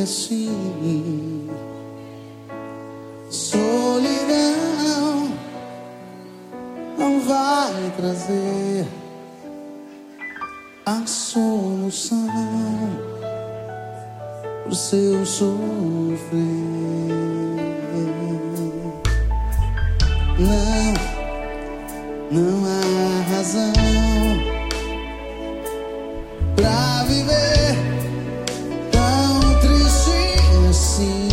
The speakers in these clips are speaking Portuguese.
assim. Solidão não vai trazer a solução pro seu sofrer. Não há razão pra viver tão triste assim.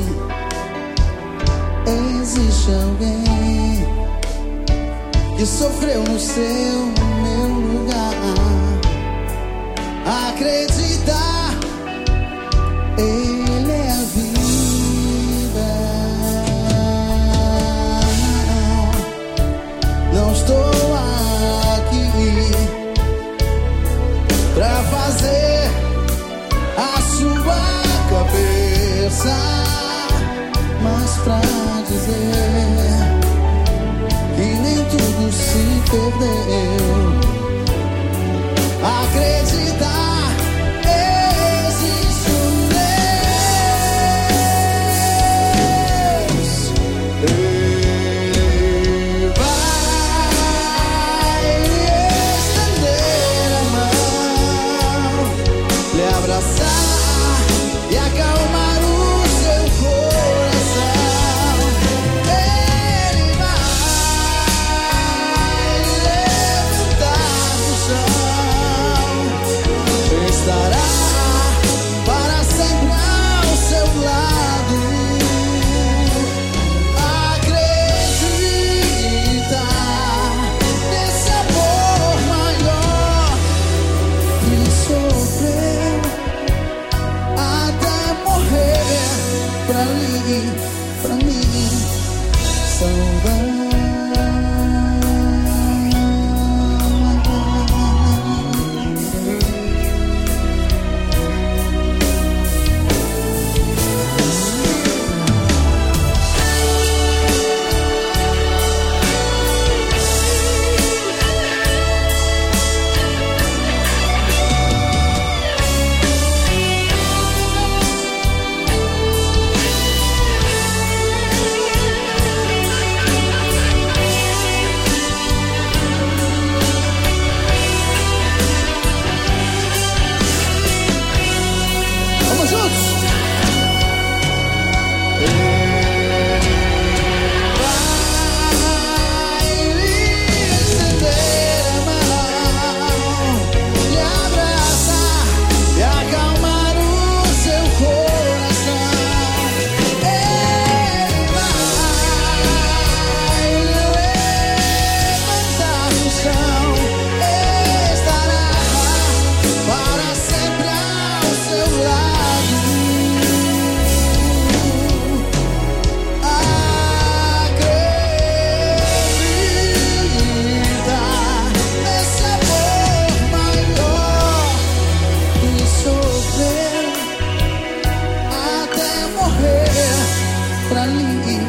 Existe alguém que sofreu no seu, no meu lugar. Acredita, ele é a vida. Não estou aqui pra fazer a sua cabeça, mas pra dizer que nem tudo se perdeu. Acreditar, existe um Deus. Ele vai estender a mão, lhe abraçar e acalmar o seu coração. Ele vai levantar do chão, estará para sempre ao seu lado. Acredita nesse amor maior que sofreu até morrer pra mim salvar. Vamos juntos! Vai lhe estender a mão, lhe abraçar e acalmar o seu coração. Ele vai levantar do chão, estará para sempre ao seu lado. Acredita nesse amor maior que sofreu até morrer pra mim.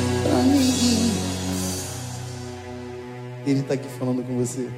Ele tá aqui falando com você.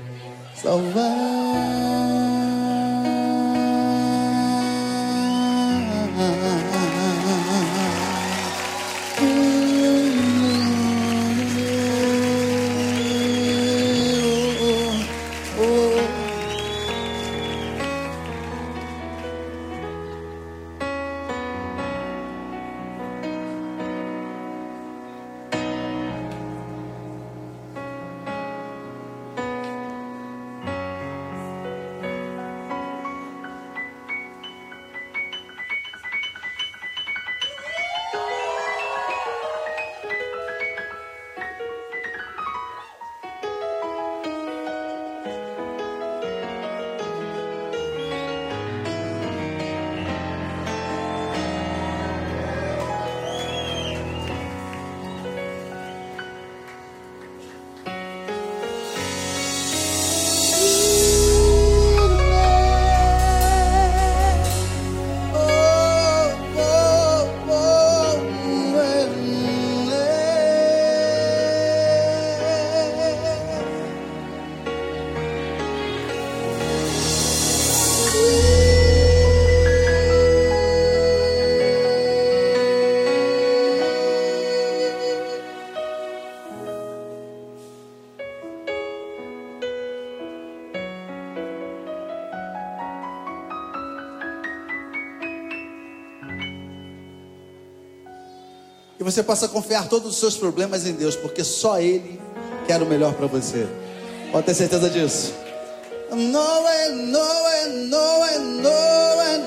E você possa confiar todos os seus problemas em Deus, porque só Ele quer o melhor para você. Pode ter certeza disso. No way, no way, no way, no way.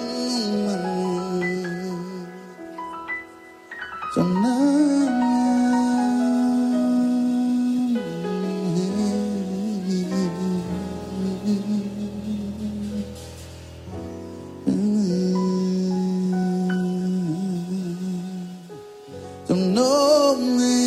So no